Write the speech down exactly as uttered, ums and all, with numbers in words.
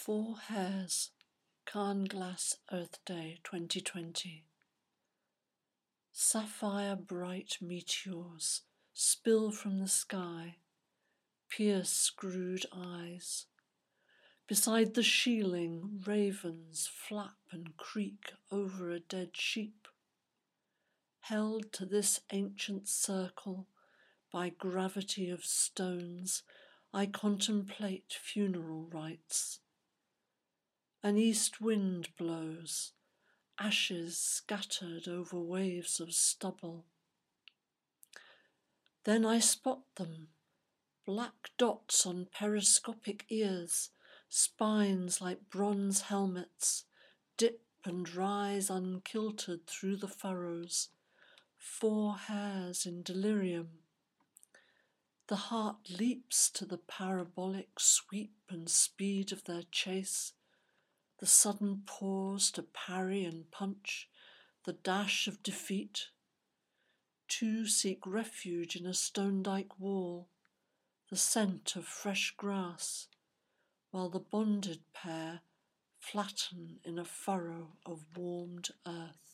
Four Hares, Cairnglass Earth Day twenty twenty. Sapphire bright meteors spill from the sky, pierce screwed eyes. Beside the shieling, ravens flap and creak over a dead sheep. Held to this ancient circle by gravity of stones, I contemplate funeral rites. An east wind blows, ashes scattered over waves of stubble. Then I spot them, black dots on periscopic ears, spines like bronze helmets, dip and rise unkiltered through the furrows, four hares in delirium. The heart leaps to the parabolic sweep and speed of their chase, the sudden pause to parry and punch, the dash of defeat. Two seek refuge in a stone-dyke wall, the scent of fresh grass, while the bonded pair flatten in a furrow of warmed earth.